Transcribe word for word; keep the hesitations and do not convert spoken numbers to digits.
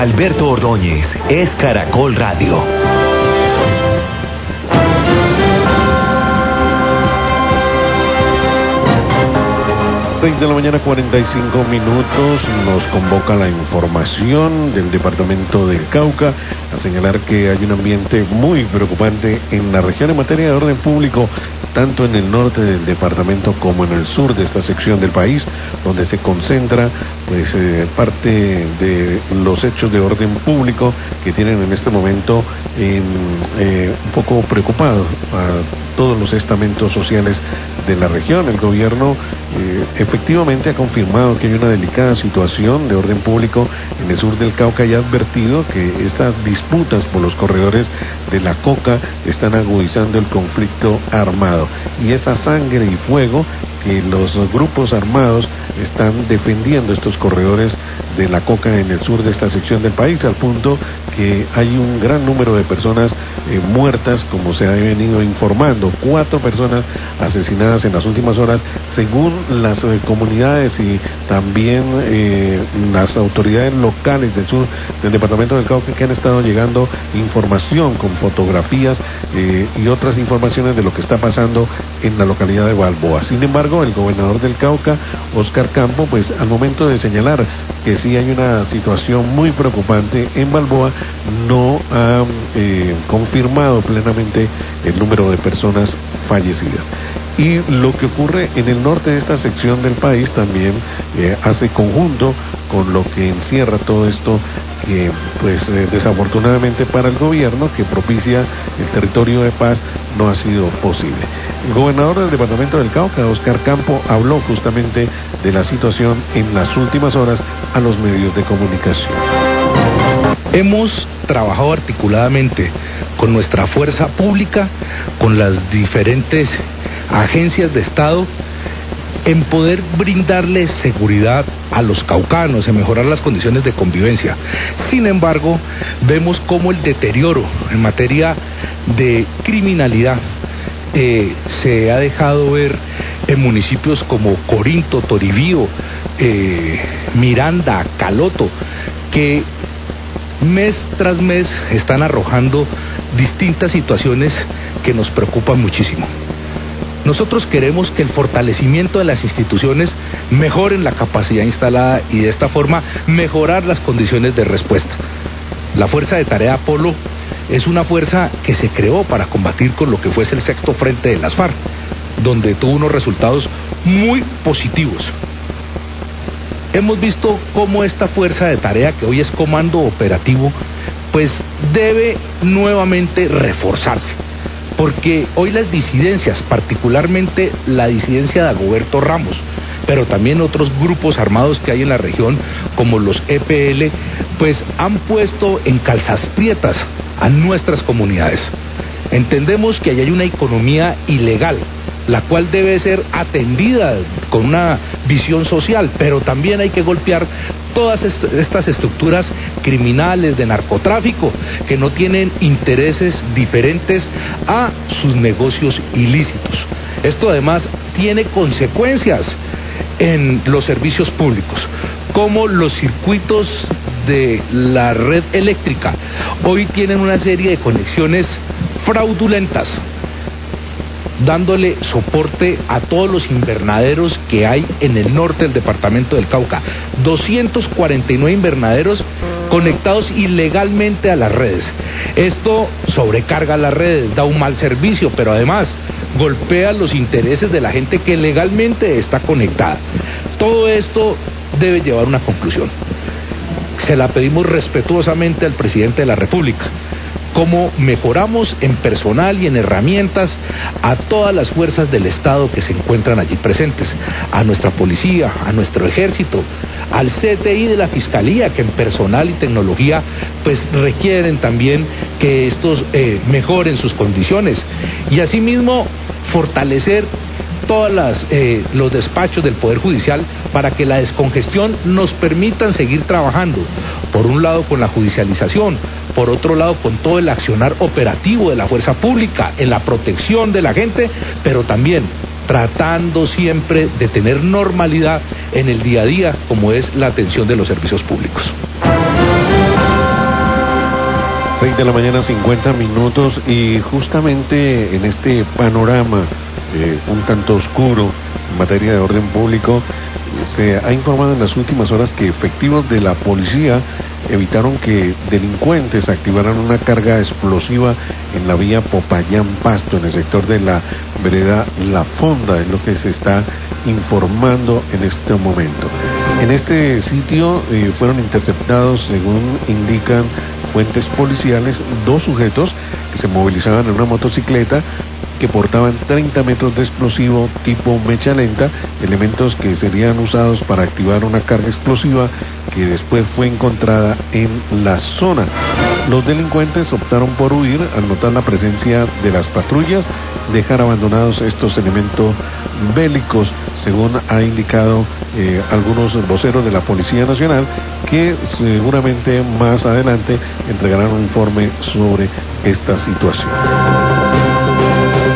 Alberto Ordóñez es Caracol Radio. seis de la mañana, cuarenta y cinco minutos, nos convoca la información del departamento del Cauca a señalar que hay un ambiente muy preocupante en la región en materia de orden público, tanto en el norte del departamento como en el sur de esta sección del país, donde se concentra pues eh, parte de los hechos de orden público que tienen en este momento en, eh, un poco preocupados a todos los estamentos sociales de la región. El gobierno eh, efectivamente ha confirmado que hay una delicada situación de orden público en el sur del Cauca y ha advertido que estas disputas por los corredores de la coca están agudizando el conflicto armado, y esa sangre y fuego que los grupos armados están defendiendo estos corredores de la coca en el sur de esta sección del país, al punto que hay un gran número de personas eh, muertas, como se ha venido informando, cuatro personas asesinadas en las últimas horas, según las eh, comunidades y también eh, las autoridades locales del sur del departamento del Cauca, que han estado llegando información con fotografías eh, y otras informaciones de lo que está pasando en la localidad de Balboa. Sin embargo, el gobernador del Cauca, Óscar Campo, pues al momento de señalar que sí hay una situación muy preocupante en Balboa, no ha eh, confirmado plenamente el número de personas fallecidas. Y lo que ocurre en el norte de esta sección del país también eh, hace conjunto con lo que encierra todo esto, que pues eh, desafortunadamente para el gobierno que propicia el territorio de paz no ha sido posible. El gobernador del departamento del Cauca, Óscar Campo, habló justamente de la situación en las últimas horas a los medios de comunicación. Hemos trabajado articuladamente con nuestra fuerza pública, con las diferentes agencias de Estado, en poder brindarles seguridad a los caucanos, en mejorar las condiciones de convivencia. Sin embargo, vemos cómo el deterioro en materia de criminalidad eh, se ha dejado ver en municipios como Corinto, Toribío, eh, Miranda, Caloto, que mes tras mes están arrojando distintas situaciones que nos preocupan muchísimo. Nosotros queremos que el fortalecimiento de las instituciones mejoren la capacidad instalada y de esta forma mejorar las condiciones de respuesta. La Fuerza de Tarea Apolo es una fuerza que se creó para combatir con lo que fuese el sexto frente de las FARC, donde tuvo unos resultados muy positivos. Hemos visto cómo esta fuerza de tarea, que hoy es comando operativo, pues debe nuevamente reforzarse, porque hoy las disidencias, particularmente la disidencia de Dagoberto Ramos, pero también otros grupos armados que hay en la región, como los E P L, pues han puesto en calzas prietas a nuestras comunidades. Entendemos que ahí hay una economía ilegal, la cual debe ser atendida con una visión social, pero también hay que golpear todas est- estas estructuras criminales de narcotráfico que no tienen intereses diferentes a sus negocios ilícitos. Esto además tiene consecuencias en los servicios públicos, como los circuitos de la red eléctrica hoy tienen una serie de conexiones fraudulentas, dándole soporte a todos los invernaderos que hay en el norte del departamento del Cauca. doscientos cuarenta y nueve invernaderos conectados ilegalmente a las redes. Esto sobrecarga las redes, da un mal servicio, pero además golpea los intereses de la gente que legalmente está conectada. Todo esto debe llevar a una conclusión. Se la pedimos respetuosamente al presidente de la República. Cómo mejoramos en personal y en herramientas a todas las fuerzas del Estado que se encuentran allí presentes, a nuestra policía, a nuestro ejército, al C T I de la Fiscalía, que en personal y tecnología pues requieren también que estos eh, mejoren sus condiciones, y asimismo fortalecer todas las eh, los despachos del Poder Judicial para que la descongestión nos permitan seguir trabajando, por un lado con la judicialización, por otro lado con todo el accionar operativo de la fuerza pública en la protección de la gente, pero también tratando siempre de tener normalidad en el día a día, como es la atención de los servicios públicos. seis de la mañana, cincuenta minutos, y justamente en este panorama eh, un tanto oscuro en materia de orden público, se ha informado en las últimas horas que efectivos de la policía evitaron que delincuentes activaran una carga explosiva en la vía Popayán-Pasto, en el sector de la vereda La Fonda, es lo que se está informando en este momento. En este sitio eh, fueron interceptados, según indican fuentes policiales, dos sujetos que se movilizaban en una motocicleta que portaban treinta metros de explosivo tipo mecha lenta, elementos que serían usados para activar una carga explosiva que después fue encontrada en la zona. Los delincuentes optaron por huir al notar la presencia de las patrullas, dejar abandonados estos elementos bélicos, según ha indicado eh, algunos voceros de la Policía Nacional, que seguramente más adelante entregarán un informe sobre esta situación.